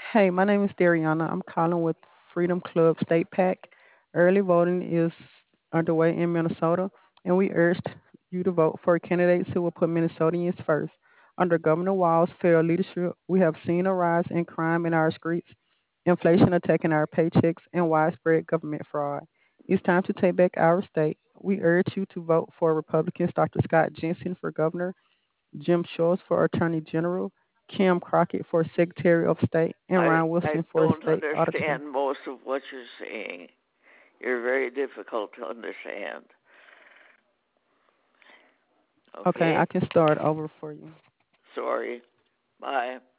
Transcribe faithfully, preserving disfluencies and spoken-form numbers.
Hey, my name is Dariana. I'm calling with Freedom Club State PAC. Early voting is underway in Minnesota, and we urged you to vote for candidates who will put Minnesotans first. Under Governor Walz's fair leadership, we have seen a rise in crime in our streets, inflation attacking our paychecks, and widespread government fraud. It's time to take back our state. We urge you to vote for Republicans Doctor Scott Jensen for governor, Jim Schultz for Attorney General, Kim Crockett for Secretary of State, and I Ryan I Wilson for don't State Auditor. understand most of what you're saying. You're very difficult to understand. Okay, Okay? I can start over for you. Sorry. Bye.